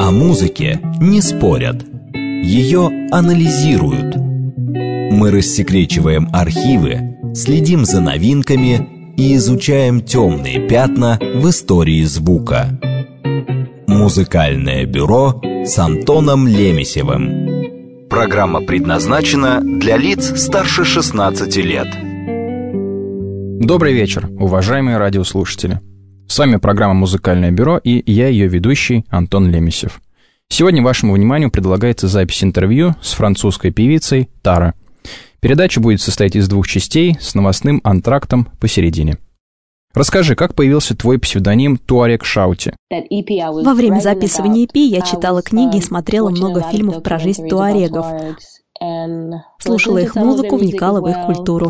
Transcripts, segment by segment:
О музыке не спорят, ее анализируют. Мы рассекречиваем архивы, следим за новинками и изучаем темные пятна в истории звука. Музыкальное бюро с Антоном Лемесевым. Программа предназначена для лиц старше 16 лет. Добрый вечер, уважаемые радиослушатели. С вами программа «Музыкальное бюро» и я, ее ведущий, Антон Лемесев. Сегодня вашему вниманию предлагается запись интервью с французской певицей Тара. Передача будет состоять из 2 частей с новостным антрактом посередине. Расскажи, как появился твой псевдоним Туарек Шаути? Во время записывания EP я читала книги и смотрела много фильмов про жизнь туарегов. Слушала их музыку, вникала в их культуру.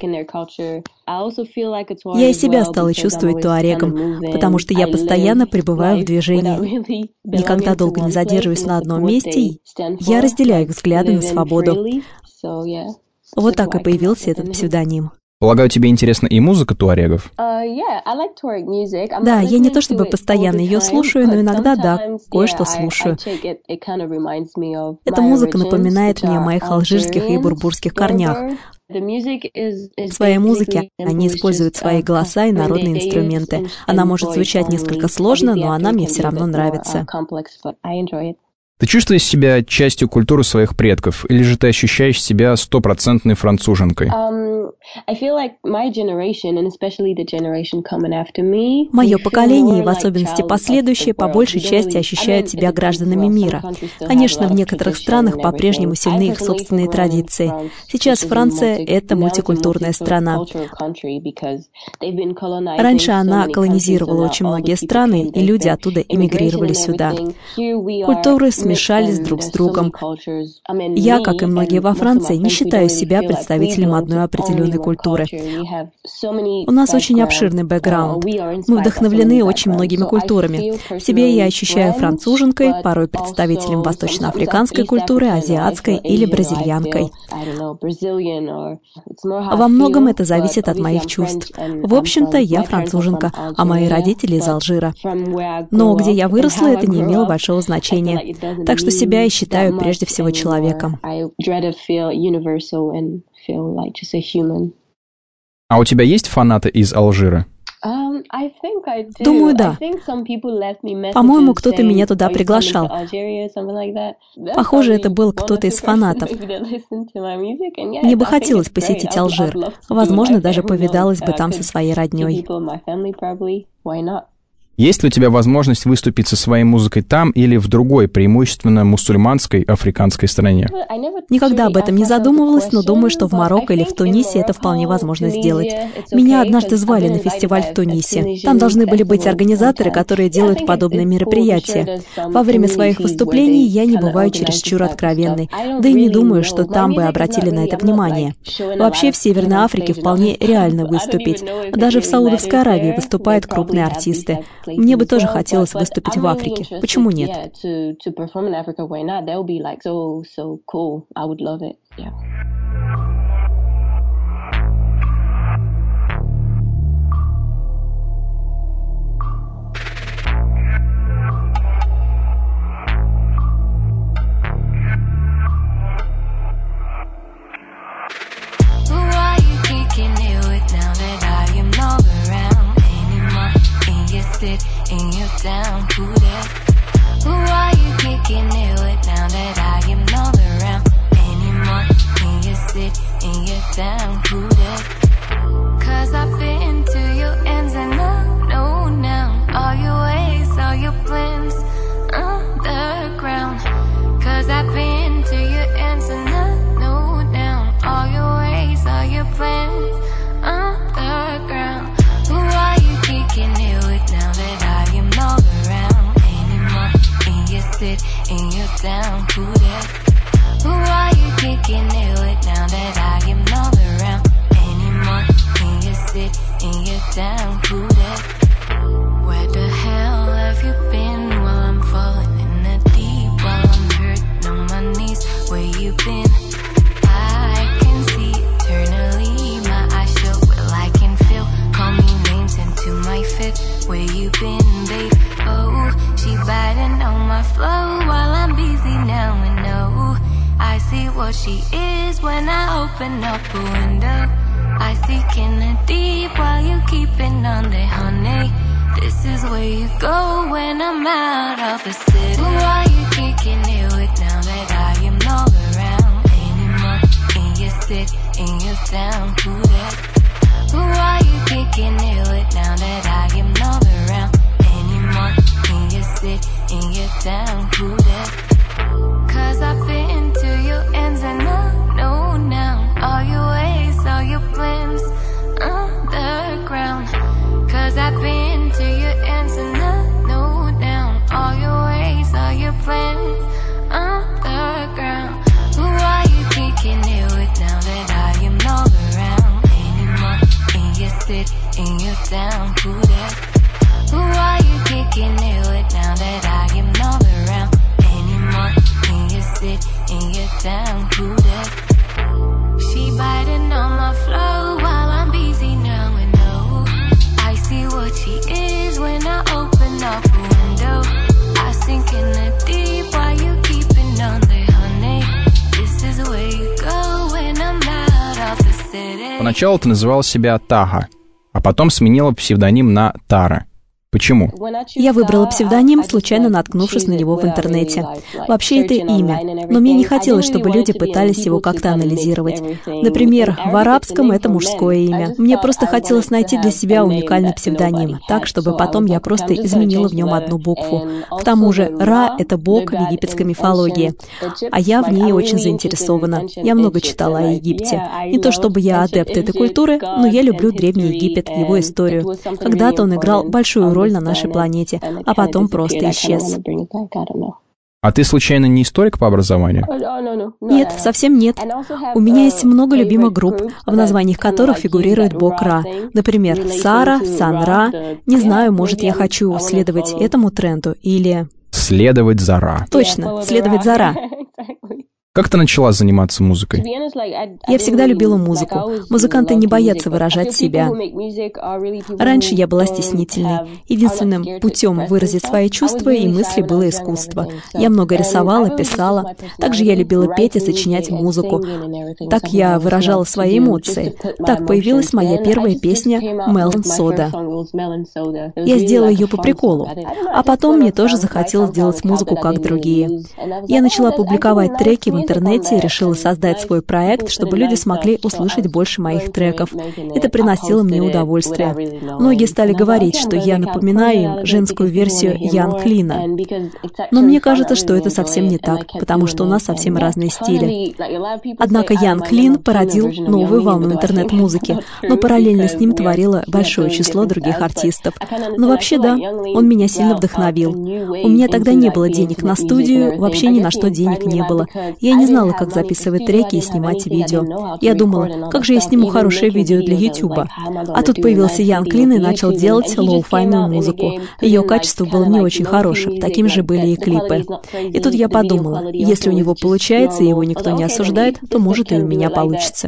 Я и себя стала чувствовать туарегом, потому что я постоянно пребываю в движении. Никогда долго не задерживаюсь на одном месте, я разделяю их взгляды на свободу. Вот так и появился этот псевдоним. Полагаю, тебе интересна и музыка туарегов? Да, я не то чтобы постоянно ее слушаю, но иногда, да, кое-что слушаю. Эта музыка напоминает мне о моих алжирских и бурбурских корнях. В своей музыке они используют свои голоса и народные инструменты. Она может звучать несколько сложно, но она мне все равно нравится. Ты чувствуешь себя частью культуры своих предков, или же ты ощущаешь себя стопроцентной француженкой? Мое поколение, и в особенности последующие, по большей части ощущают себя гражданами мира. Конечно, в некоторых странах по-прежнему сильны их собственные традиции. Сейчас Франция — это мультикультурная страна. Раньше она колонизировала очень многие страны, и люди оттуда эмигрировали сюда. Культуры смешались друг с другом. Я, как и многие во Франции, не считаю себя представителем одной определенной культуры. У нас очень обширный бэкграунд. Мы вдохновлены очень многими культурами. В себе я ощущаю француженкой, порой представителем восточноафриканской культуры, азиатской или бразильянкой. Во многом это зависит от моих чувств. В общем-то, я француженка, а мои родители из Алжира. Но где я выросла, это не имело большого значения. Так что себя я считаю прежде всего человеком. А у тебя есть фанаты из Алжира? Думаю, да. По-моему, кто-то меня туда приглашал. Похоже, это был кто-то из фанатов. Мне бы хотелось посетить Алжир. Возможно, даже повидалась бы там со своей роднёй. Есть ли у тебя возможность выступить со своей музыкой там или в другой, преимущественно мусульманской, африканской стране? Никогда об этом не задумывалась, но думаю, что в Марокко или в Тунисе это вполне возможно сделать. Меня однажды звали на фестиваль в Тунисе. Там должны были быть организаторы, которые делают подобные мероприятия. Во время своих выступлений я не бываю чересчур откровенной, да и не думаю, что там бы обратили на это внимание. Вообще в Северной Африке вполне реально выступить. Даже в Саудовской Аравии выступают крупные артисты. Мне бы тоже хотелось выступить в Африке. Почему нет? And you're down, who that? Who are you kicking it with now that I am not around anymore? And you sit and you're down, who that? Cause I've been to your ends and I know now all your ways, all your plans underground. Cause I've been to your ends and I know now all your ways, all your plans underground. Who are you kicking it with now that I am not around anymore? And you sit and you're down, who that? Who are you kicking it with now that I am not around anymore? And you sit and you're down, who that? Where the hell have you been while I'm falling in the deep, while I'm hurting on my knees? Where you been? I can see eternally, my eyes shut, well I can feel. Call me names into my fit. Where you been, babe? Oh, she biting on my flow while I'm busy now and no, I see what she is when I open up a window. I seek in the deep while you keeping on there, honey. This is where you go when I'm out of the city. Who are you kicking it with now that I am not around anymore? In your city, in your town, who that? Who are you kicking it with now that I am not around anymore? In your city, in your town, who that? Cause I've been to your ends and I know now all your ways, all your plans underground. Cause I've been to your ends and I know now all your ways, all your plans underground. Who are you kicking it with now that I am not around anymore? In your city, in your town, who that? Who are you kicking it with now that I am not around anymore? In your city, in your town, who that? She biting on my flow while I'm busy now and no, I see what she is when I open up a window. I sink in the deep while you keeping on there, honey. This is where you go when I'm out of the city. Поначалу ты называла себя Тага, а потом сменила псевдоним на Тара. Почему? Я выбрала псевдоним, случайно наткнувшись на него в интернете. Вообще это имя, но мне не хотелось, чтобы люди пытались его как-то анализировать. Например, в арабском это мужское имя. Мне просто хотелось найти для себя уникальный псевдоним, так, чтобы потом я просто изменила в нем одну букву. К тому же Ра — это бог в египетской мифологии, а я в ней очень заинтересована. Я много читала о Египте. Не то чтобы я адепт этой культуры, но я люблю Древний Египет, его историю. Когда-то он играл большую роль на нашей планете, а потом просто исчез. А ты, случайно, не историк по образованию? Нет, совсем нет. У меня есть много любимых групп, в названиях которых фигурирует бог Ра. Например, Сара, Сан-Ра. Не знаю, может, я хочу следовать этому тренду или... Следовать за Ра. Точно, следовать за Ра. Как ты начала заниматься музыкой? Я всегда любила музыку. Музыканты не боятся выражать себя. Раньше я была стеснительной. Единственным путем выразить свои чувства и мысли было искусство. Я много рисовала, писала. Также я любила петь и сочинять музыку. Так я выражала свои эмоции. Так появилась моя первая песня «Melon Soda». Я сделала ее по приколу. А потом мне тоже захотелось делать музыку, как другие. Я начала публиковать треки в интернете и решила создать свой проект, чтобы люди смогли услышать больше моих треков. Это приносило мне удовольствие. Многие стали говорить, что я напоминаю им женскую версию Ян Клина. Но мне кажется, что это совсем не так, потому что у нас совсем разные стили. Однако Ян Клин породил новую волну интернет-музыки, но параллельно с ним творило большое число других артистов. Но вообще да, он меня сильно вдохновил. У меня тогда не было денег на студию, вообще ни на что денег не было. Я не знала, как записывать треки и снимать видео. Я думала, как же я сниму хорошее видео для Ютуба. А тут появился Ян Клин и начал делать лоу-файную музыку. Ее качество было не очень хорошим, таким же были и клипы. И тут я подумала, если у него получается и его никто не осуждает, то может и у меня получится.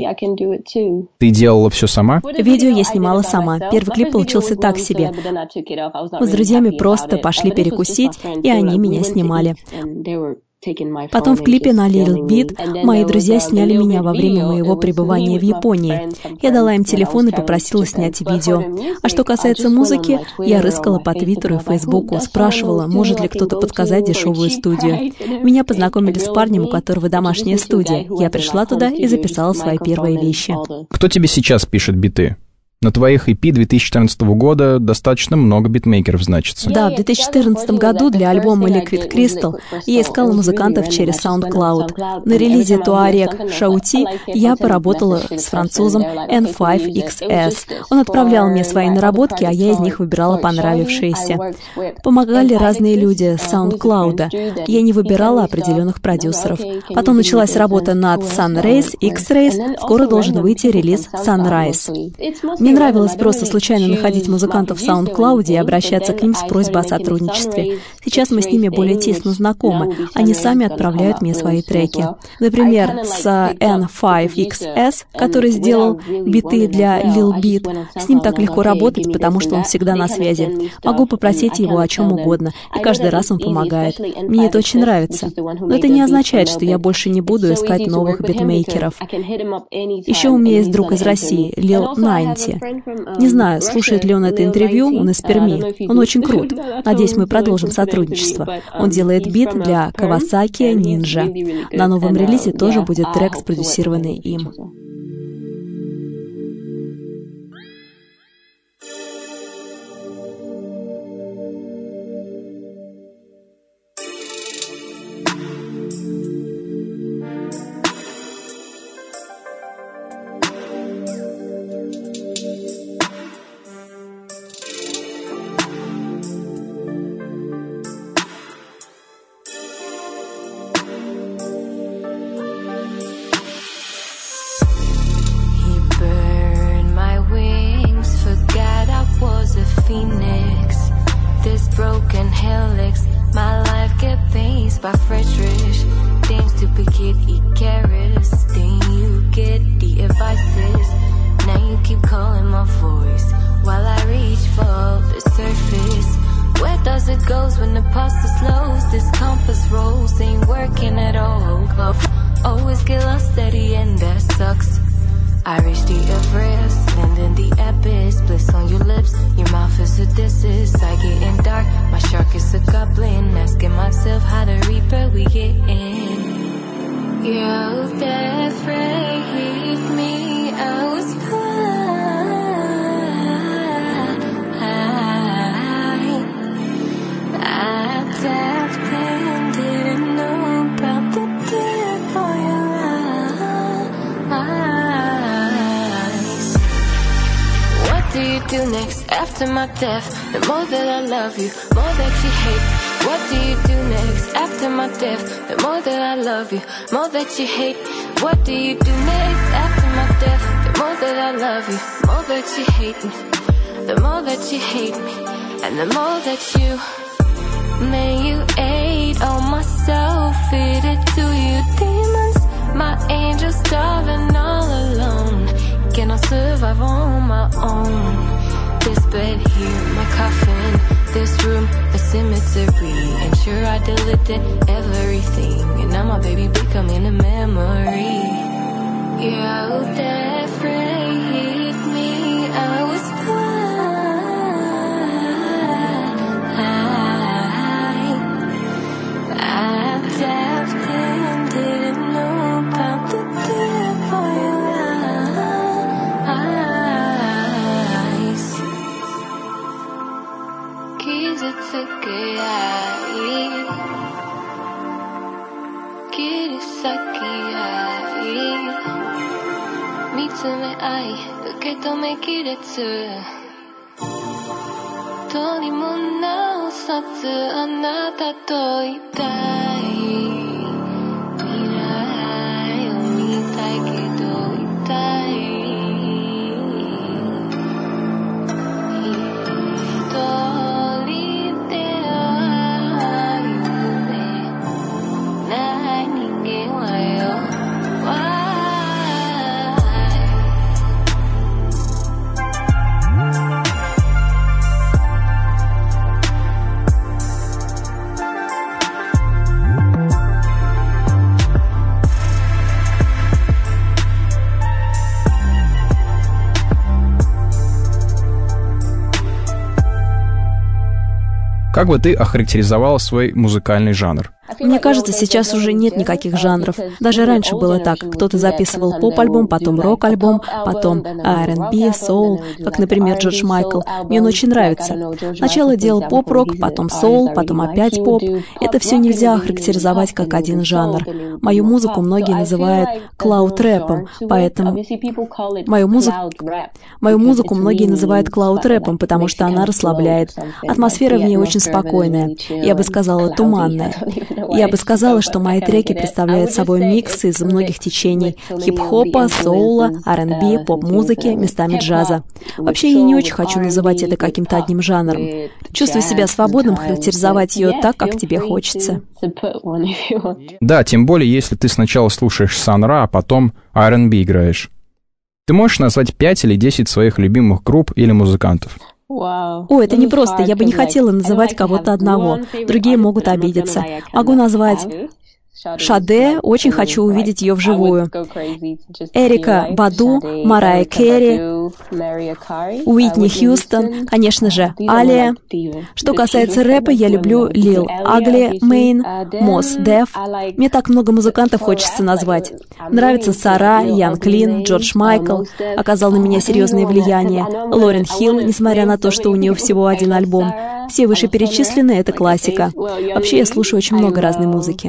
Ты делала все сама? Видео я снимала сама. Первый клип получился так себе. Мы с друзьями просто пошли перекусить, и они меня снимали. Потом в клипе на Little Bit мои друзья сняли меня во время моего пребывания в Японии. Я дала им телефон и попросила снять видео. А что касается музыки, я рыскала по Твиттеру и Фейсбуку, спрашивала, может ли кто-то подсказать дешевую студию. Меня познакомили с парнем, у которого домашняя студия. Я пришла туда и записала свои первые вещи. Кто тебе сейчас пишет биты? На твоих EP 2014 года достаточно много битмейкеров значится. Да, в 2014 году для альбома Liquid Crystal я искала музыкантов через SoundCloud. На релизе Tuareg Shouty я поработала с французом N5XS. Он отправлял мне свои наработки, а я из них выбирала понравившиеся. Помогали разные люди с SoundCloud. Я не выбирала определенных продюсеров. Потом началась работа над Sunrays, X-Rays. Скоро должен выйти релиз Sunrise. Мне нравилось просто случайно находить музыкантов в SoundCloud и обращаться к ним с просьбой о сотрудничестве. Сейчас мы с ними более тесно знакомы. Они сами отправляют мне свои треки. Например, с N5XS, который сделал биты для Lil Beat. С ним так легко работать, потому что он всегда на связи. Могу попросить его о чем угодно, и каждый раз он помогает. Мне это очень нравится. Но это не означает, что я больше не буду искать новых битмейкеров. Еще у меня есть друг из России, Lil 90. Не знаю, слушает ли он это интервью, он из Перми. Он очень крут. Надеюсь, мы продолжим сотрудничество. Он делает бит для Kawasaki Ninja. На новом релизе тоже будет трек, спродюсированный им. Phoenix, this broken helix, my life get paced by Frederick. Things duplicate Icarus, then you get the advices. Now you keep calling my voice while I reach for the surface. Where does it go when the pasta slows? This compass rolls ain't working at all. Always get lost at the end, that sucks. I reach the Everest, land in the abyss. Bliss on your lips, your mouth is Odysseus. I get in dark, my shark is a goblin. Asking myself how to reaper we get in. Your death ray hit me, I was blind. I tapped and didn't know about the depth of your eyes. What do you do next after my death? The more that I love you, more that you hate. What do you do next after my death? The more that I love you, more that you hate. What do you do next after my death? The more that I love you, more that you hate me. The more that you hate me, and the more that you. Man, you ate all my soul, feed it to you demons. My angel starving all alone. Can I survive on my own? This bed here, my coffin. This room, a cemetery. And sure I deleted everything. And now my baby becoming a memory. Your death ray hit me, I was blind. I tapped and didn't know about the depth of your eyes. Mitsume ai, uketome kiretsu. とにもなおさつあなたといたい未来を見たいけどいたい一人では夢ない人間はよ Как бы ты охарактеризовала свой музыкальный жанр? Мне кажется, сейчас уже нет никаких жанров. Даже раньше было так. Кто-то записывал поп-альбом, потом рок-альбом, потом R&B, соул, как, например, Джордж Майкл. Мне он очень нравится. Сначала делал поп-рок, потом соул, потом опять поп. Это все нельзя охарактеризовать как один жанр. Мою музыку многие называют клауд-рэпом, поэтому... Мою музыку многие называют клауд-рэпом, потому что она расслабляет. Атмосфера в ней очень спокойная. Я бы сказала, туманная. Я бы сказала, что мои треки представляют собой микс из многих течений — хип-хопа, соула, R&B, поп-музыки, местами джаза. Вообще, я не очень хочу называть это каким-то одним жанром. Чувствую себя свободным характеризовать ее так, как тебе хочется. Да, тем более, если ты сначала слушаешь Сан-Ра, а потом R&B играешь. Ты можешь назвать 5 или 10 своих любимых групп или музыкантов? О, это непросто. Я бы не хотела называть кого-то одного. Другие могут обидеться. Могу назвать Шаде, очень хочу увидеть ее вживую. Эрика Баду, Марайя Керри, Уитни Хьюстон, конечно же, Алия. Что касается рэпа, я люблю Lil Ugly, Мэйн, Мос Деф. Мне так много музыкантов хочется назвать. Нравится Сара, Ян Клин, Джордж Майкл. Оказал на меня серьезное влияние. Лорен Хилл, несмотря на то, что у нее всего один альбом. Все вышеперечисленные — это классика. Вообще, я слушаю очень много разной музыки.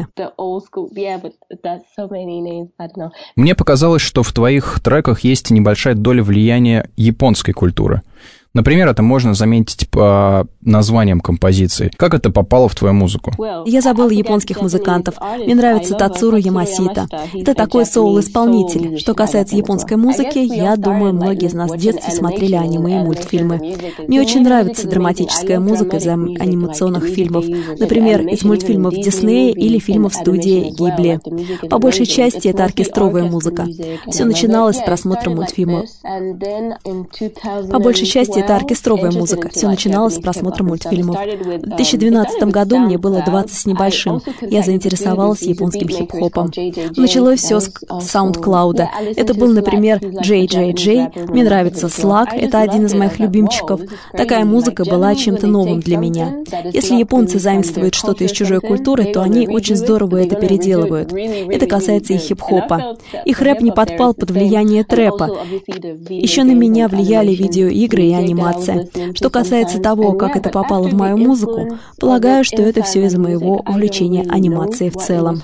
Мне показалось, что в твоих треках есть небольшая доля влияния японской культуры. Например, это можно заметить по названиям композиций. Как это попало в твою музыку? Я забыла японских музыкантов. Мне нравится Тацуру Ямасита. Это такой соул-исполнитель. Что касается японской музыки, я думаю, многие из нас в детстве смотрели аниме и мультфильмы. Мне очень нравится драматическая музыка из анимационных фильмов. Например, из мультфильмов Диснея или фильмов студии Гибли. По большей части это оркестровая музыка. Все начиналось с просмотра мультфильмов. По большей части это оркестровая музыка. Все начиналось с просмотра мультфильмов. В 2012 году мне было 20 с небольшим. Я заинтересовалась японским хип-хопом. Началось все с SoundCloud. Это был, например, JJJ. Мне нравится Slack. Это один из моих любимчиков. Такая музыка была чем-то новым для меня. Если японцы заимствуют что-то из чужой культуры, то они очень здорово это переделывают. Это касается и хип-хопа. Их рэп не подпал под влияние трэпа. Еще на меня влияли видеоигры и анимация. Что касается того, как это попало в мою музыку, полагаю, что это все из-за моего увлечения анимацией в целом.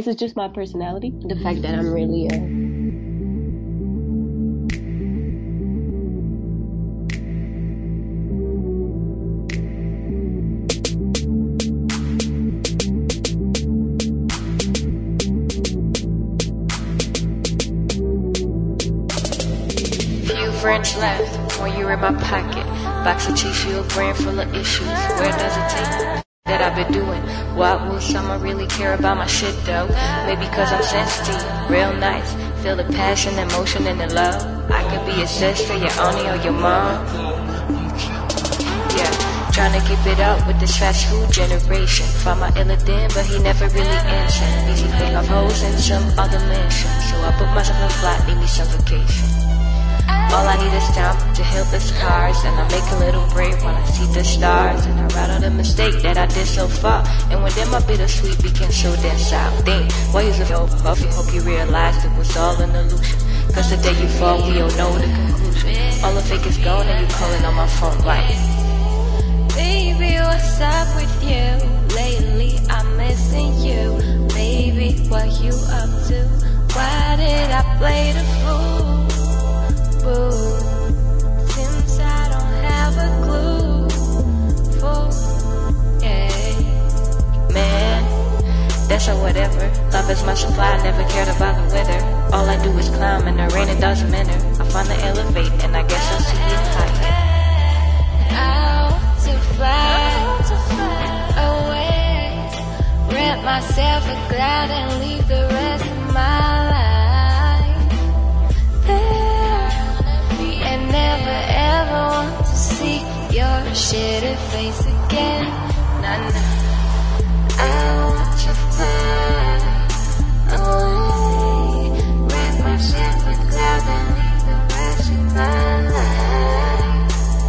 French left, when you're in my pocket. Box of tissue, a brand full of issues. Where does it take me? That I've been doing. Why would someone really care about my shit though? Maybe cause I'm sensitive, real nice. Feel the passion, emotion, and the love. I could be your sister, your auntie, or your mom. Yeah, trying to keep it up with this fast food generation. Found my illa then, but he never really answered. Easy pick off hoes in some other mansion. So I put myself in flight, need me some vacation. All I need is time to heal the scars, and I make a little break when I see the stars, and I write out the mistake that I did so far. And when then my bittersweet became so damn sour, dang, why is it so puffy? Hope you realized it was all an illusion. Cause the day you fall, we all know the conclusion. All the fake is gone, and you calling on my phone like, baby, what's up with you? Lately I'm missing you. Baby, what you up to? Why did I play the fool? Since I don't have a clue for, yeah. Man, that's or whatever. Love is my supply, never cared about the weather. All I do is climb and the rain, it doesn't matter. I find the elevate and I guess I'll see it higher. Out to fly away, rent myself a cloud and leave the rest of my life. Never ever want to see your shitty face again. Nah, nah. I want to fly away, wrap myself with cloud and leave the rest of my life.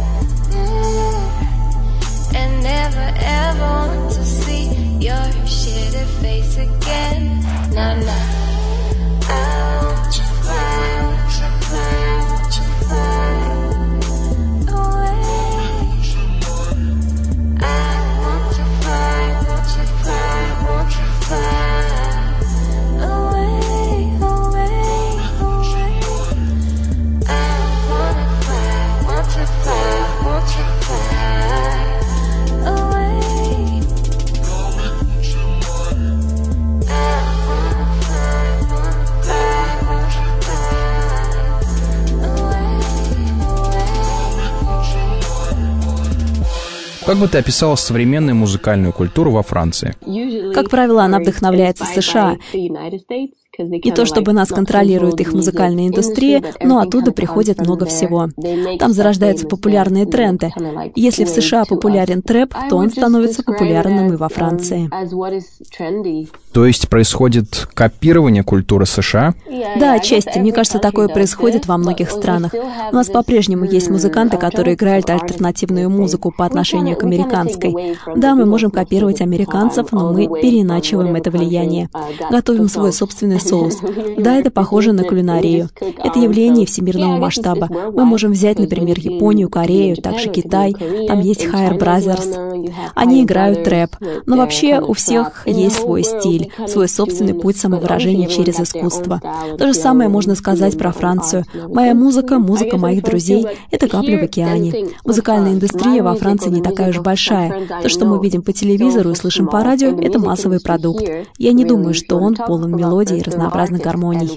And never ever want to see your shitty face again. Nah, nah. I want to fly, want to fly, want to fly. Как бы ты описала современную музыкальную культуру во Франции? Как правило, она вдохновляется США. Не то чтобы нас контролирует их музыкальная индустрия, но оттуда приходит много всего. Там зарождаются популярные тренды. Если в США популярен трэп, то он становится популярным и во Франции. То есть происходит копирование культуры США? Да, отчасти. Мне кажется, такое происходит во многих странах. У нас по-прежнему есть музыканты, которые играют альтернативную музыку по отношению к американской. Да, мы можем копировать американцев, но мы переиначиваем это влияние. Готовим свой собственный соус. Да, это похоже на кулинарию. Это явление всемирного масштаба. Мы можем взять, например, Японию, Корею, также Китай. Там есть Higher Brothers. Они играют трэп. Но вообще у всех есть свой стиль, свой собственный путь самовыражения через искусство. То же самое можно сказать про Францию. Моя музыка, музыка моих друзей — это капля в океане. Музыкальная индустрия во Франции не такая уж большая. То, что мы видим по телевизору и слышим по радио, это массовый продукт. Я не думаю, что он полон мелодий и разнообразных гармоний.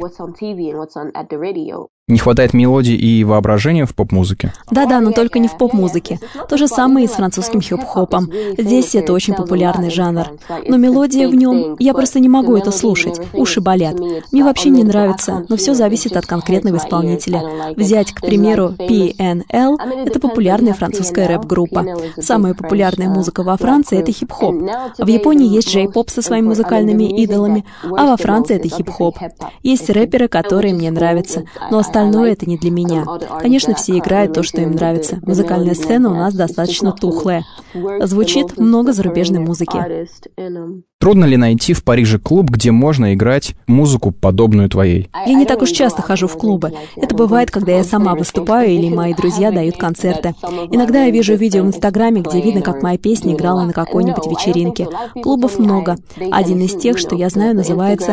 Не хватает мелодий и воображения в поп-музыке? Да-да, но только не в поп-музыке. То же самое и с французским хип-хопом. Здесь это очень популярный жанр. Но мелодия в нем... Я просто не могу это слушать. Уши болят. Мне вообще не нравится, но все зависит от конкретного исполнителя. Взять, к примеру, PNL — это популярная французская рэп-группа. Самая популярная музыка во Франции — это хип-хоп. В Японии есть джей-поп со своими музыкальными идолами, а во Франции это хип-хоп. Есть рэперы, которые мне нравятся, но остальное это не для меня. Конечно, все играют то, что им нравится. Музыкальная сцена у нас достаточно тухлая. Звучит много зарубежной музыки. Трудно ли найти в Париже клуб, где можно играть музыку, подобную твоей? Я не так уж часто хожу в клубы. Это бывает, когда я сама выступаю или мои друзья дают концерты. Иногда я вижу видео в Инстаграме, где видно, как моя песня играла на какой-нибудь вечеринке. Клубов много. Один из тех, что я знаю, называется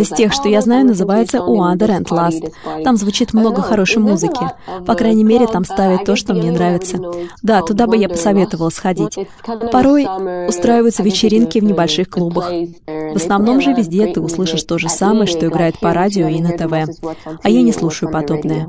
Wonder and Last. Там звучит много хорошей музыки. По крайней мере, там ставят то, что мне нравится. Да, туда бы я посоветовала сходить. Порой устраиваются вечеринки в небольших клубах. В основном же везде ты услышишь то же самое, что играет по радио и на ТВ. А я не слушаю подобное.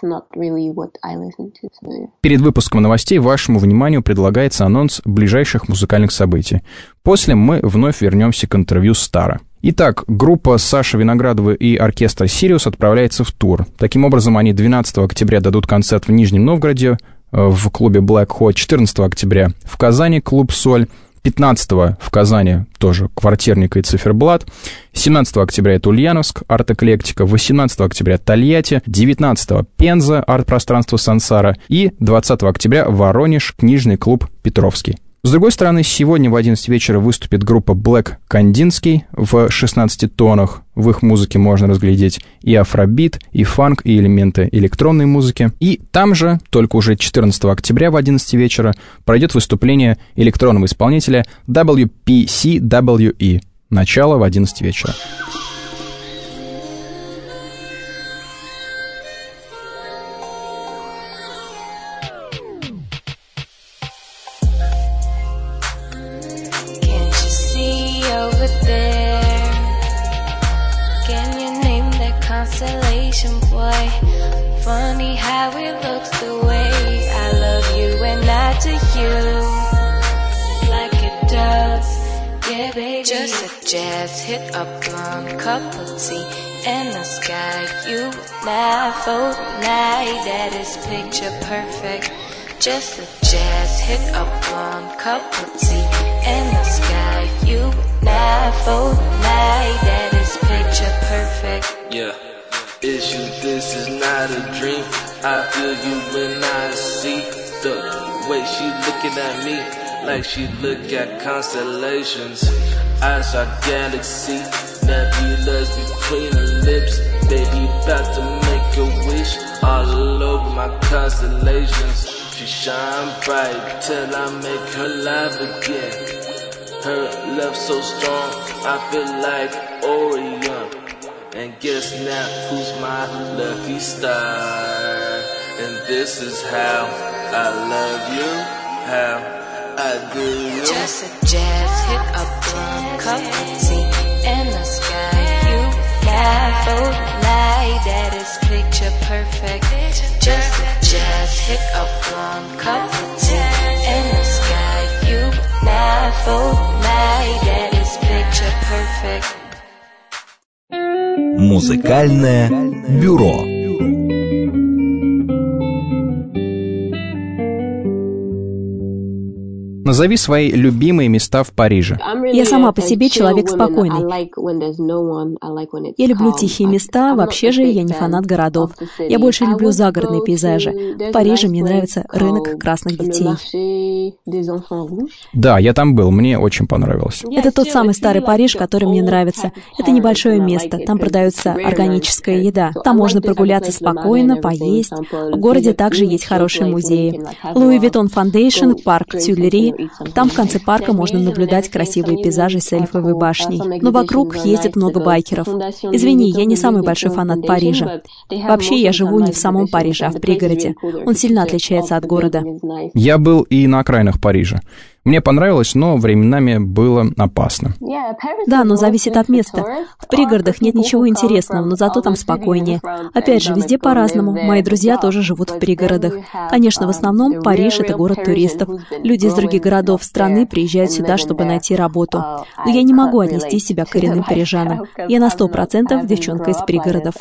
Перед выпуском новостей вашему вниманию предлагается анонс ближайших музыкальных событий. После мы вновь вернемся к интервью Стара. Итак, группа Саши Виноградовой и оркестра «Сириус» отправляется в тур. Таким образом, они 12 октября дадут концерт в Нижнем Новгороде в клубе Black Hot, 14 октября в Казани клуб «Соль», 15 в Казани тоже «Квартирник» и «Циферблат», 17 октября это Ульяновск, «Арт-эклектика», 18 октября Тольятти, 19 Пенза, «Арт-пространство Сансара» и 20 октября Воронеж, книжный клуб «Петровский». С другой стороны, сегодня в 11 вечера выступит группа Black Кандинский в 16 тонах. В их музыке можно разглядеть и афробит, и фанк, и элементы электронной музыки. И там же, только уже 14 октября в 11 вечера, пройдет выступление электронного исполнителя WPCWE. Начало в 11 вечера. Constellation, boy. Funny how it looks the way I love you and not to you, like it does, yeah, baby. Just a jazz hit, a blonde cup of tea in the sky. You and I for night, that is picture perfect. Just a jazz hit, a blonde cup of tea in the sky. You and I for night, that is picture perfect. Yeah. It's you, this is not a dream. I feel you when I see the way she looking at me, like she look at constellations. I saw galaxy, nebulas between her lips. Baby, about to make a wish all over my constellations. She shine bright till I make her laugh again. Her love so strong, I feel like Orion. And guess now who's my lucky star? And this is how I love you, how I do you. Just a jazz hit, a blonde cup of tea in the sky. You laugh all night, that is picture perfect. Just a jazz hit, a blonde cup of tea in the sky. Музыкальное бюро. Назови свои любимые места в Париже. Я сама по себе человек спокойный. Я люблю тихие места, вообще же я не фанат городов. Я больше люблю загородные пейзажи. В Париже мне нравится рынок красных детей. Да, я там был, мне очень понравилось. Это тот самый старый Париж, который мне нравится. Это небольшое место, там продается органическая еда. Там можно прогуляться спокойно, поесть. В городе также есть хорошие музеи. Louis Vuitton Foundation, парк Тюильри. Там в конце парка можно наблюдать красивые пейзажи с Эльфовой башней. Но вокруг ездит много байкеров. Извини, я не самый большой фанат Парижа. Вообще, я живу не в самом Париже, а в пригороде. Он сильно отличается от города. Я был и на окраинах Парижа. Мне понравилось, но временами было опасно. Да, но зависит от места. В пригородах нет ничего интересного, но зато там спокойнее. Опять же, везде по-разному. Мои друзья тоже живут в пригородах. Конечно, в основном Париж — это город туристов. Люди из других городов страны приезжают сюда, чтобы найти работу. Но я не могу отнести себя к коренным парижанам. Я на 100% девчонка из пригородов.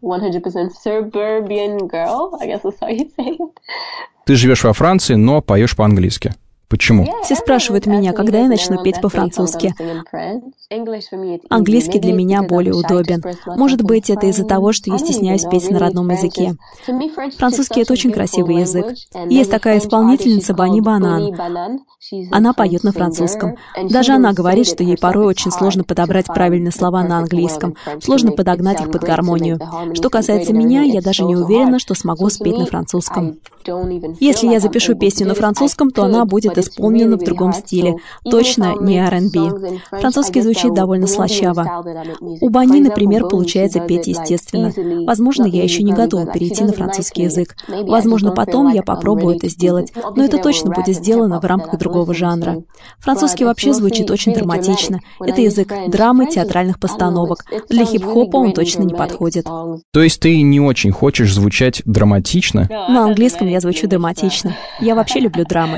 Ты живешь во Франции, но поешь по-английски. Почему? Все спрашивают меня, когда я начну петь по-французски. Английский для меня более удобен. Может быть, это из-за того, что я стесняюсь петь на родном языке. Французский — это очень красивый язык. Есть такая исполнительница Бани Банан. Она поет на французском. Даже она говорит, что ей порой очень сложно подобрать правильные слова на английском, сложно подогнать их под гармонию. Что касается меня, я даже не уверена, что смогу спеть на французском. Если я запишу песню на французском, то она будет исполнена в другом стиле, точно не R&B. Французский звучит довольно слащаво. У Бани, например, получается петь естественно. Возможно, я еще не готова перейти на французский язык. Возможно, потом я попробую это сделать, но это точно будет сделано в рамках другого жанра. Французский вообще звучит очень драматично. Это язык драмы, театральных постановок. Для хип-хопа он точно не подходит. То есть ты не очень хочешь звучать драматично? На английском я звучу драматично. Я вообще люблю драмы.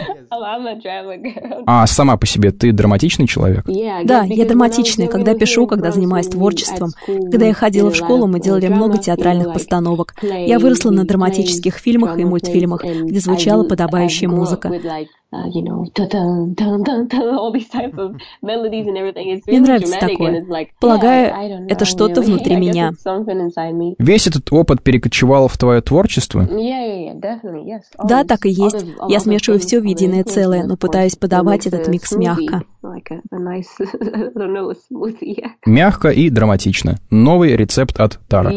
А сама по себе ты драматичный человек? Да, я драматичная, когда пишу, когда занимаюсь творчеством. Когда я ходила в школу, мы делали много театральных постановок. Я выросла на драматических фильмах и мультфильмах, где звучала подобающая музыка. Мне нравится такое. Полагаю, это что-то внутри меня. Весь этот опыт перекочевал в твое творчество? Да, так и есть. Я смешиваю все в единое целое, но пытаюсь подавать этот микс мягко. Мягко и драматично. Новый рецепт от Тара.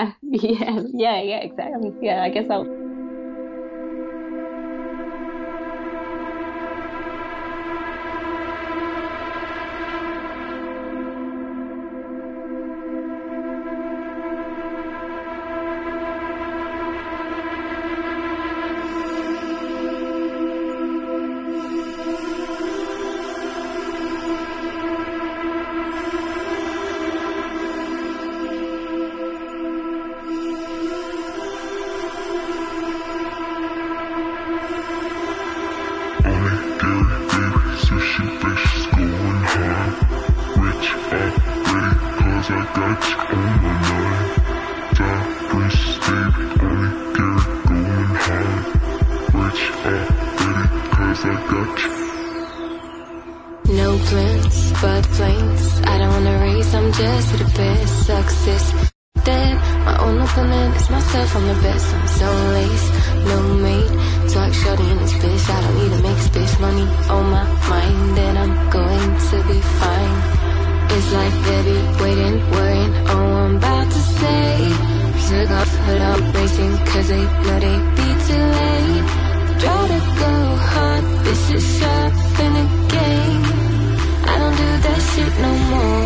No plans, but planes. I don't wanna race, I'm just the best. Success, dead. My own opponent is myself, I'm the best. I'm so lace, no mate. Talk shorty in this bitch, I don't need to make space. Money on my mind, and I'm going to be fine. It's like they be waiting, worrying on what I'm about to say. Took off, but I'm racing, cause they know they be too late. Try to go hard, this is sharp in the game. I don't do that shit no more.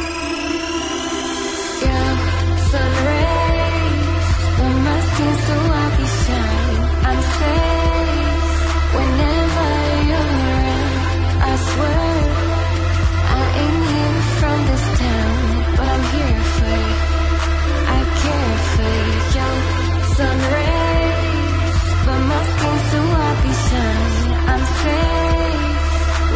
Yeah, sun rays on my skin, so I be shine. I'm safe whenever you're around. I swear I ain't here from this town, but I'm here for you. I care for you. Yo, sun rays on my skin, so I be shine. I'm safe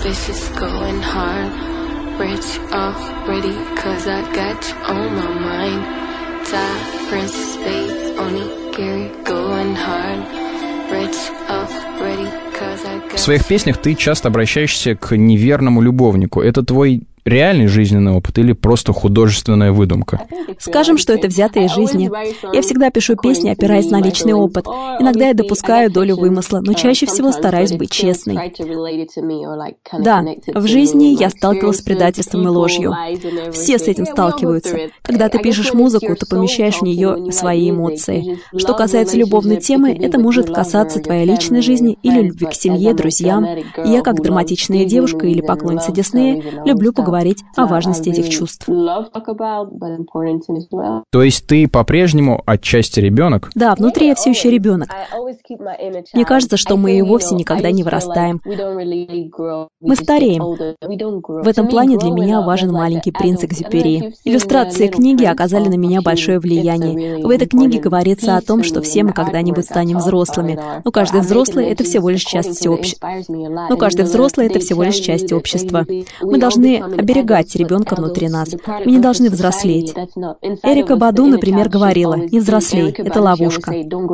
vicious, going hard. Rich already, cause I got you on my mind. Top, Prince, Spades, Onigiri, going hard. Rich already, cause I got you. В своих песнях ты часто обращаешься к неверному любовнику. Это твой реальный жизненный опыт или просто художественная выдумка? Скажем, что это взято из жизни. Я всегда пишу песни, опираясь на личный опыт. Иногда я допускаю долю вымысла, но чаще всего стараюсь быть честной. Да, в жизни я сталкивалась с предательством и ложью. Все с этим сталкиваются. Когда ты пишешь музыку, ты помещаешь в нее свои эмоции. Что касается любовной темы, это может касаться твоей личной жизни или любви к семье, друзьям. И я, как драматичная девушка или поклонница Диснея, люблю поговорить о важности этих чувств. То есть ты по-прежнему отчасти ребенок? Да, внутри я все еще ребенок. Мне кажется, что мы и вовсе никогда не вырастаем. Мы стареем. В этом плане для меня важен «Маленький принц» Экзюпери. Иллюстрации книги оказали на меня большое влияние. В этой книге говорится о том, что все мы когда-нибудь станем взрослыми, но каждый взрослый — это всего лишь часть общества. Мы должны оберегать ребенка внутри нас. Мы не должны взрослеть. Эрика Баду, например, говорила: «Не взрослей, это ловушка».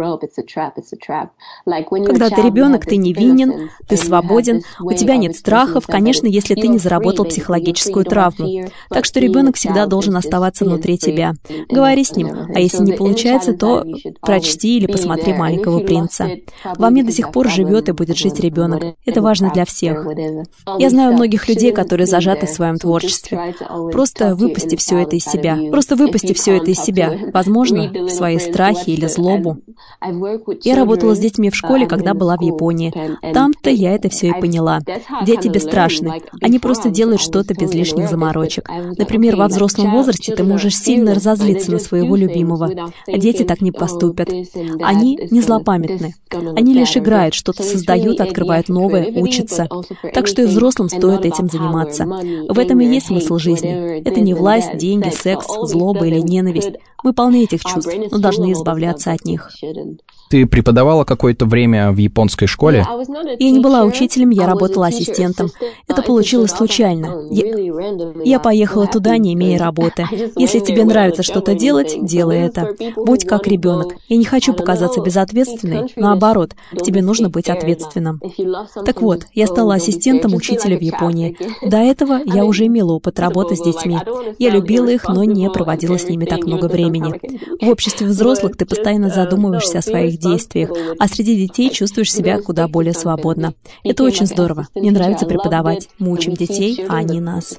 Когда ты ребенок, ты невинен, ты свободен, у тебя нет страхов, конечно, если ты не заработал психологическую травму. Так что ребенок всегда должен оставаться внутри тебя. Говори с ним, а если не получается, то прочти или посмотри «Маленького принца». Во мне до сих пор живет и будет жить ребенок. Это важно для всех. Я знаю многих людей, которые зажаты в своем творчестве. Просто выпусти все это из себя. Возможно, свои страхи или злобу. Я работала с детьми в школе, когда была в Японии. Там-то я это все и поняла. Дети бесстрашны. Они просто делают что-то без лишних заморочек. Например, во взрослом возрасте ты можешь сильно разозлиться на своего любимого. А дети так не поступят. Они не злопамятны. Они лишь играют, что-то создают, открывают новое, учатся. Так что и взрослым стоит этим заниматься. В этом и есть смысл жизни. Это не власть, деньги, секс, злоба или ненависть. Мы полны этих чувств, но должны избавляться от них. Ты преподавала какое-то время в японской школе? Я не была учителем, я работала ассистентом. Это получилось случайно. Я поехала туда, не имея работы. Если тебе нравится что-то делать, делай это. Будь как ребенок. Я не хочу показаться безответственной, наоборот, тебе нужно быть ответственным. Так вот, я стала ассистентом учителя в Японии. До этого я уже имела опыт работы с детьми. Я любила их, но не проводила с ними так много времени. В обществе взрослых ты постоянно задумываешься о своих действиях, а среди детей чувствуешь себя куда более свободно. Это очень здорово. Мне нравится преподавать. Мы учим детей, а они нас.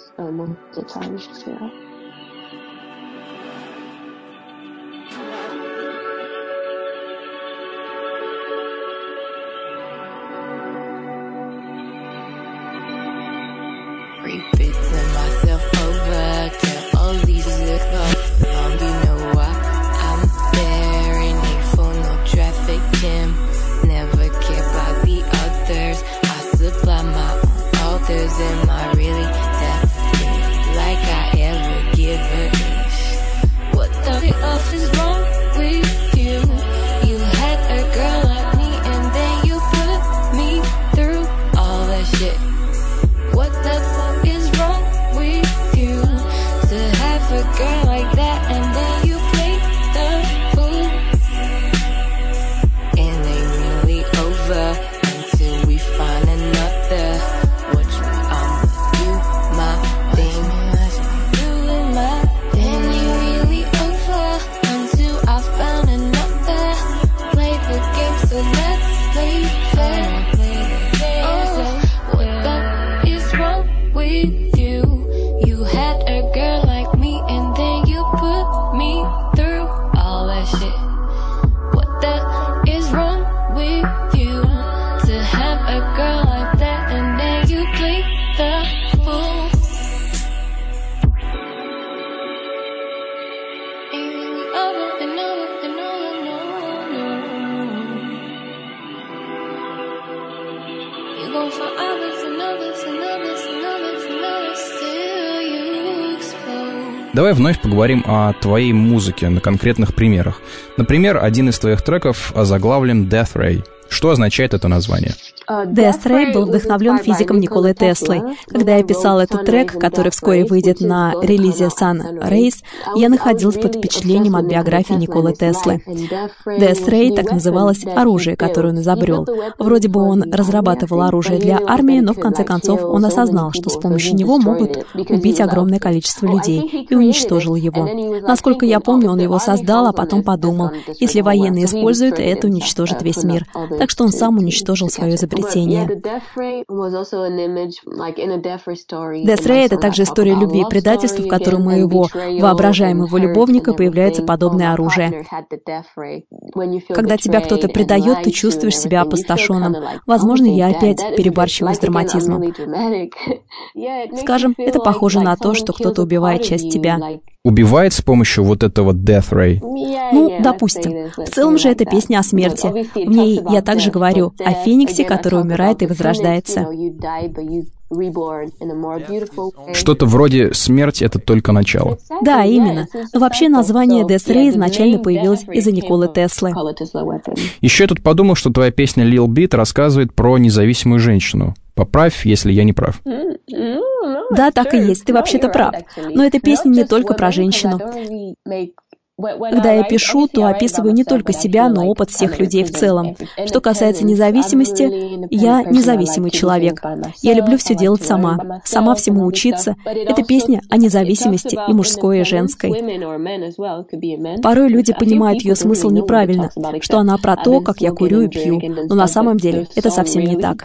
Давай вновь поговорим о твоей музыке на конкретных примерах. Например, один из твоих треков озаглавлен «Death Ray». Что означает это название? Death Ray был вдохновлен физиком Николой Теслой. Когда я писал этот трек, который вскоре выйдет на релизе Sun Rays, я находился под впечатлением от биографии Николы Теслы. Death Ray так называлось оружие, которое он изобрел. Вроде бы он разрабатывал оружие для армии, но в конце концов он осознал, что с помощью него могут убить огромное количество людей, и уничтожил его. Насколько я помню, он его создал, а потом подумал, если военные используют, это уничтожит весь мир. Так что он сам уничтожил свое изобретение. Death Ray — это также история любви и предательства, в которой у моего воображаемого любовника появляется подобное оружие. Когда тебя кто-то предает, ты чувствуешь себя опустошенным. Возможно, я опять перебарщиваю с драматизмом. Скажем, это похоже на то, что кто-то убивает часть тебя. Убивает с помощью вот этого Death Ray? Ну, допустим. В целом же это песня о смерти. В ней я также говорю о Фениксе, который умирает и возрождается. Что-то вроде «Смерть — это только начало». Да, именно. Но вообще название Death Ray изначально появилось из-за Николы Теслы. Еще я тут подумал, что твоя песня Lil Bit рассказывает про независимую женщину. Поправь, если я не прав. Да, так и есть, ты вообще-то прав. Но эта песня не только про женщину. Когда я пишу, то описываю не только себя, но опыт всех людей в целом. Что касается независимости, я независимый человек. Я люблю все делать сама, сама всему учиться. Это песня о независимости и мужской, и женской. Порой люди понимают ее смысл неправильно, что она про то, как я курю и пью. Но на самом деле это совсем не так.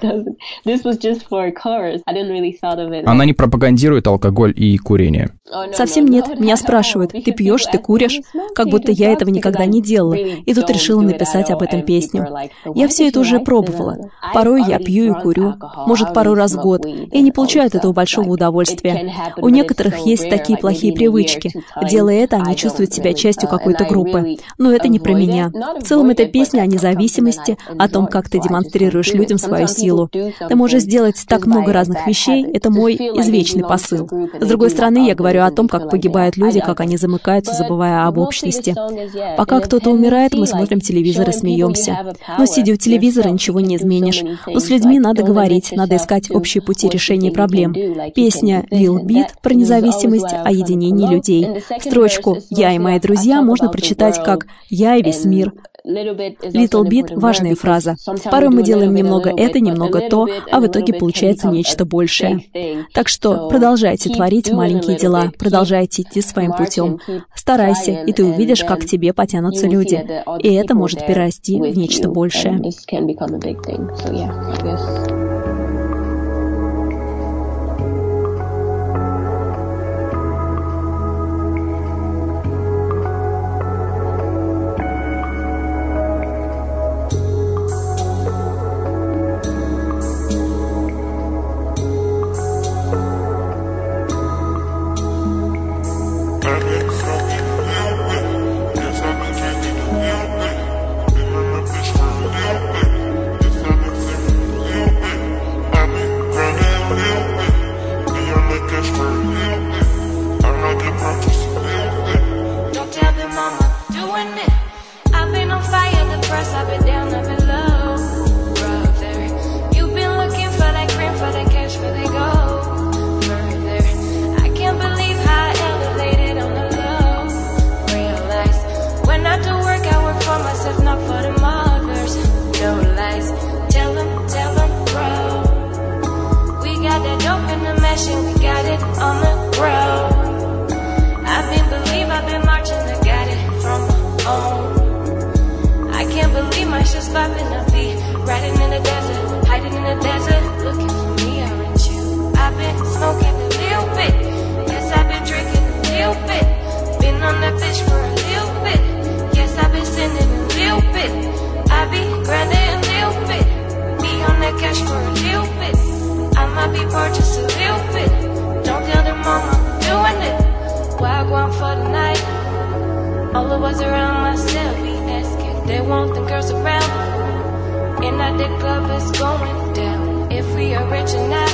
Она не пропагандирует алкоголь и курение. Совсем нет. Меня спрашивают, ты пьешь, ты куришь? Как будто я этого никогда не делала, и тут решила написать об этом песню. Я все это уже пробовала. Порой я пью и курю, может, пару раз в год, и не получаю от этого большого удовольствия. У некоторых есть такие плохие привычки. Делая это, они чувствуют себя частью какой-то группы. Но это не про меня. В целом, это песня о независимости, о том, как ты демонстрируешь людям свою силу. Ты можешь сделать так много разных вещей, это мой извечный посыл. С другой стороны, я говорю о том, как погибают люди, как они замыкаются, забывая об обществе. Пока кто-то умирает, мы смотрим телевизор и смеемся. Но сидя у телевизора, ничего не изменишь. Но с людьми надо говорить, надо искать общие пути решения проблем. Песня Lil Bit про независимость, о единении людей. Строчку «Я и мои друзья» можно прочитать как «Я и весь мир». Little Bit — важная фраза. Порой мы делаем немного это, немного то, а в итоге получается нечто большее. Так что продолжайте творить маленькие дела, продолжайте идти своим путем. Старайся, и ты увидишь, как к тебе потянутся люди. И это может перерасти в нечто большее. All the boys around myself be asking, they want the girls around. And now the club is going down. If we are rich or not,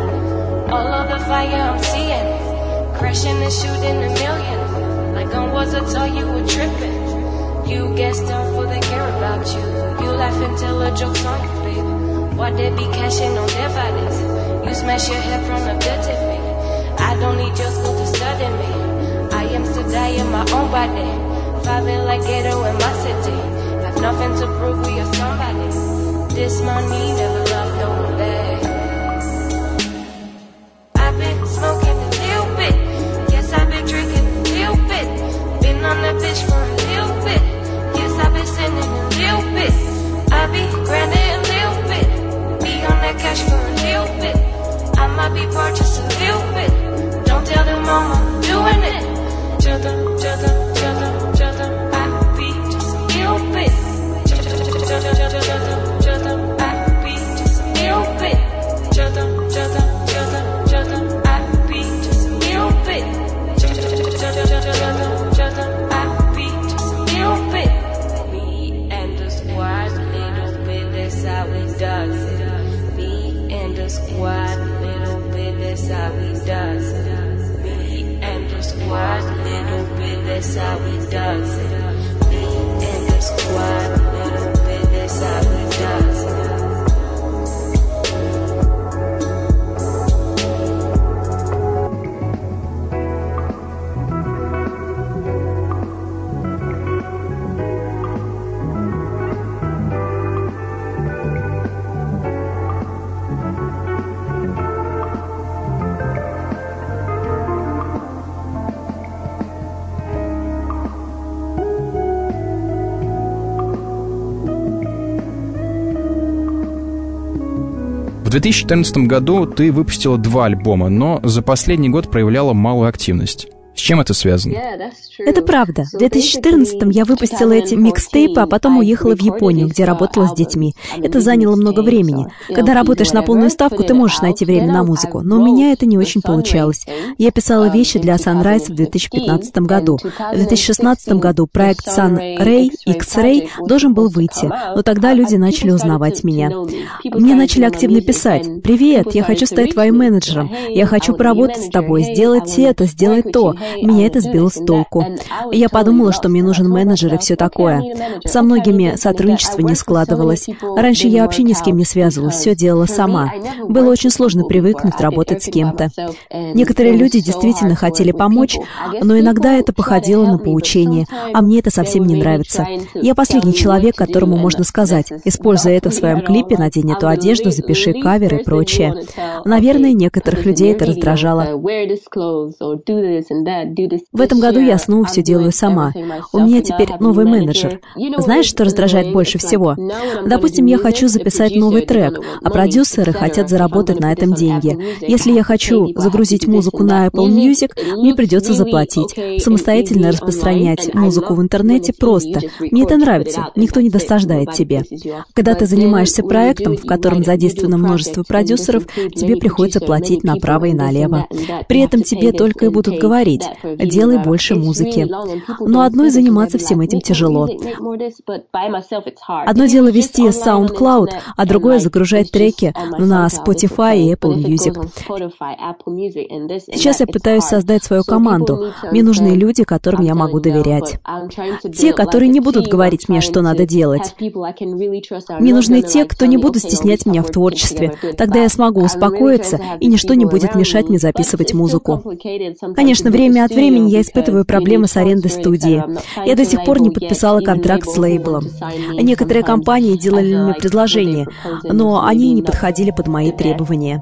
all of the fire I'm seeing, crashing and shooting a million. Like I was a told you were tripping. You guessed them for they care about you. You laugh and tell a joke's on you, baby. Why they be cashing on their bodies? You smash your head from the dirt to me. I don't need your school to study me. I am still dying my own body. Vibing like ghetto in my city. Have nothing to prove we are somebody. This money never loved nobody. I've been smoking a little bit. Yes, I've been drinking a little bit. Been on the bitch for a little bit. Yes, I've been sending a little bit. I be grinding a little bit. Be on that cash for a little bit. I might be poor just a little bit. Don't tell them mama I'm doing it. Jada, jada, jada, jada. I be just a little bit. Jada, jada, jada, jada. I be just a little bit. Jada, jada, jada, jada. I be just a little bit. Jada, jada, jada, jada. I be just a little bit. Me and the squad, little bit, that's how we does it. Me and the squad, little bit, that's how we does it. Me and the squad, little bit, that's how we does it. Me and the squad, little bit, that's how we does it. В 2014 году ты выпустила 2 альбома, но за последний год проявляла малую активность. С чем это связано? Это правда. В 2014-м я выпустила эти микстейпы, а потом уехала в Японию, где работала с детьми. Это заняло много времени. Когда работаешь на полную ставку, ты можешь найти время на музыку, но у меня это не очень получалось. Я писала вещи для Sunrise в 2015 году. В 2016 году проект Sunray X-Ray должен был выйти, но тогда люди начали узнавать меня. Мне начали активно писать: «Привет, я хочу стать твоим менеджером, я хочу поработать с тобой, сделать это, сделать то». Меня это сбило с толку. Я подумала, что мне нужен менеджер и все такое. Со многими сотрудничество не складывалось. Раньше я вообще ни с кем не связывалась, все делала сама. Было очень сложно привыкнуть работать с кем-то. Некоторые люди действительно хотели помочь, но иногда это походило на поучение, а мне это совсем не нравится. Я последний человек, которому можно сказать: используя это в своем клипе, надень эту одежду, запиши кавер и прочее. Наверное, некоторых людей это раздражало. В этом году я снова все делаю сама. У меня теперь новый менеджер. Знаешь, что раздражает больше всего? Допустим, я хочу записать новый трек, а продюсеры хотят заработать на этом деньги. Если я хочу загрузить музыку на Apple Music, мне придется заплатить. Самостоятельно распространять музыку в интернете просто. Мне это нравится, никто не досаждает тебе. Когда ты занимаешься проектом, в котором задействовано множество продюсеров, тебе приходится платить направо и налево. При этом тебе только и будут говорить: делай больше музыки. Но одной заниматься всем этим тяжело. Одно дело вести SoundCloud, а другое загружать треки на Spotify и Apple Music. Сейчас я пытаюсь создать свою команду. Мне нужны люди, которым я могу доверять. Те, которые не будут говорить мне, что надо делать. Мне нужны те, кто не будут стеснять меня в творчестве. Тогда я смогу успокоиться, и ничто не будет мешать мне записывать музыку. Конечно, время от времени я испытываю проблемы с арендой студии. Я до сих пор не подписала контракт с лейблом. Некоторые компании делали мне предложения, но они не подходили под мои требования.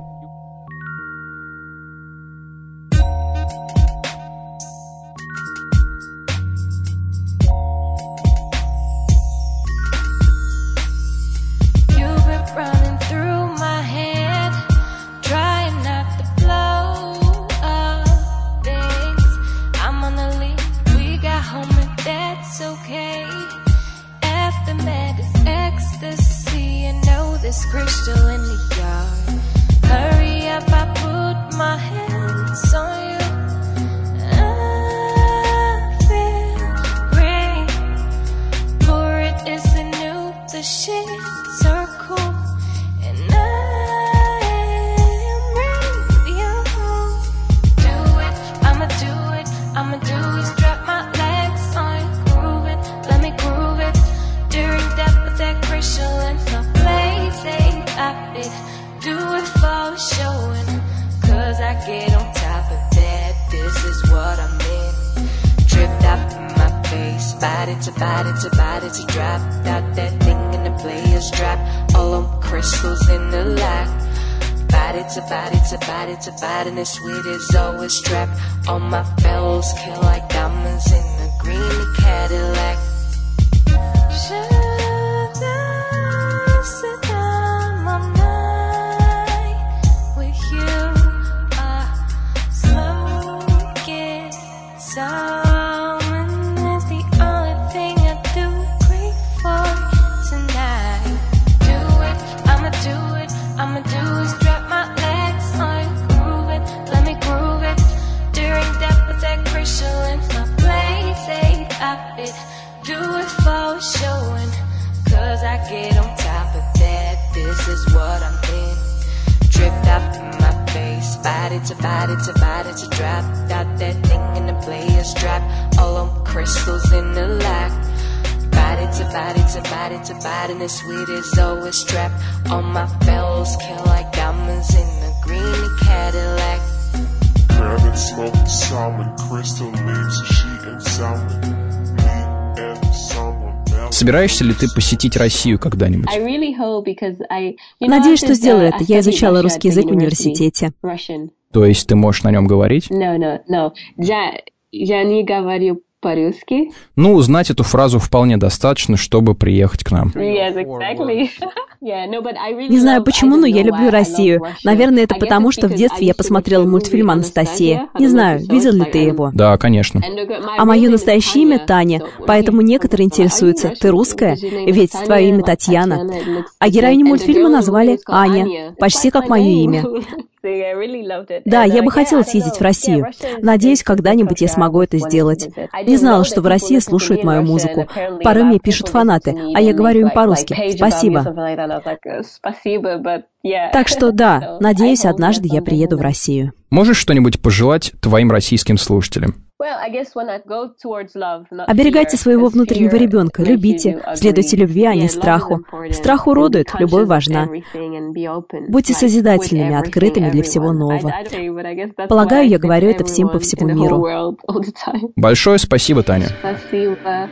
Crystal in the yard. body to body to body to drop out that thing in the players drop. All them crystals in the lock. Body to body to body to body, and the sweet is always trapped. All my fellows kill like diamonds in the green Cadillac. Should I sit down all night with you? Smoking someone is the only thing I do agree for tonight. Do it, I'ma do it, I'ma do it. Strap my legs on you, groove it, let me groove it. During that with that crystal in my blades, up it. Do it for showing, cause I get on top of that. This is what I'm in. Dripped up in my face, body to body to body to drop out that thing in the players drop. All them crystals in the lock. Body to body to body to body, and the sweet is always trapped. All my fellows kill like diamonds in the green Cadillac. Grab and smoke the salmon, crystal leaves, she and salmon. Собираешься ли ты посетить Россию когда-нибудь? Надеюсь, что сделаю это. Я изучала русский язык в университете. То есть ты можешь на нем говорить? Я не говорю по-русски. Ну, знать эту фразу вполне достаточно, чтобы приехать к нам. Не знаю почему, но я люблю Россию. Наверное, это потому, что в детстве я посмотрела мультфильм «Анастасия». Не знаю, видел ли ты его? Да, конечно. А мое настоящее имя Таня, поэтому некоторые интересуются, ты русская? Ведь твое имя Татьяна. А героиню мультфильма назвали Аня, почти как мое имя. Да, я бы хотела съездить в Россию. Надеюсь, когда-нибудь я смогу это сделать. Не знала, что в России слушают мою музыку. Порой мне пишут фанаты, а я говорю им по-русски «спасибо». Так что да, надеюсь, однажды я приеду в Россию. Можешь что-нибудь пожелать твоим российским слушателям? Оберегайте своего внутреннего ребенка, любите, следуйте любви, а не страху. Страх уродует, любовь важна. Будьте созидательными, открытыми для всего нового. Полагаю, я говорю это всем по всему миру. Большое спасибо, Таня. Спасибо.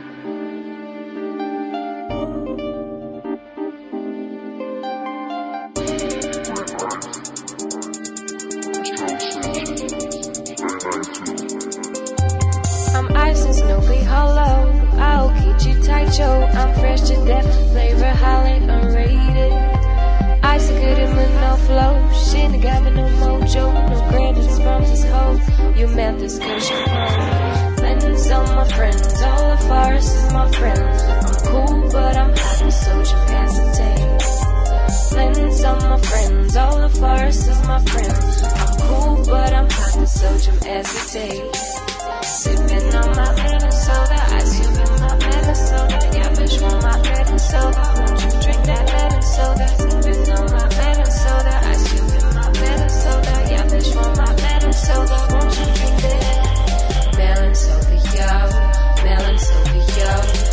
Isis, no be hollow. I'll keep you tight, yo. I'm fresh to death, flavor highly unrated. Ice good in with no flow. She ain't got me no mojo. No credits from this hoe. You met this cause you know. Lens on my friends, all of ours is my friends. I'm cool, but I'm hot, so you hesitate. Lens on my friends, all of ours is my friends. I'm cool, but I'm hot, so you hesitate. Sipping on my lemon soda, ice cube in my lemon soda. Yeah, bitch, want my lemon soda. Won't you drink that lemon soda? Sipping on my lemon soda, ice cube in my lemon soda. Yeah, bitch, want my lemon soda. Won't you drink that? Melon soda, yo, melon soda, yo.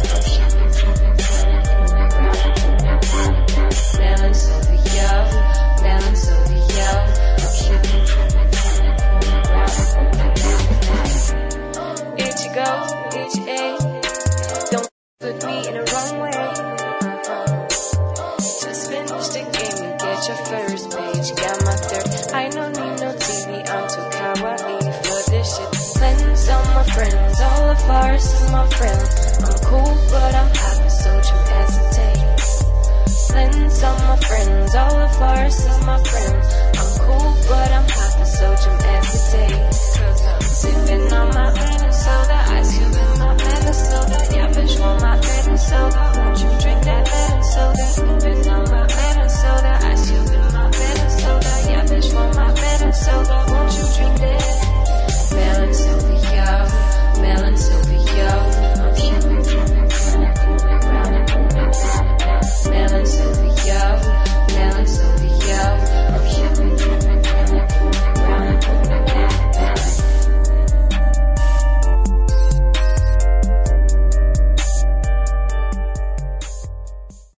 Melon soda, yo, melon soda, yo. Go, each A. Don't put me in the wrong way. Just finish the game and get your first page. Got my third. I don't need no TV. I'm too kawaii for this shit. Lens on my friends. All of ours is my friends. I'm cool, but I'm hot, so you hesitate. Lens on my friends. All of ours is my friends. I'm cool, but I'm hot, so you hesitate.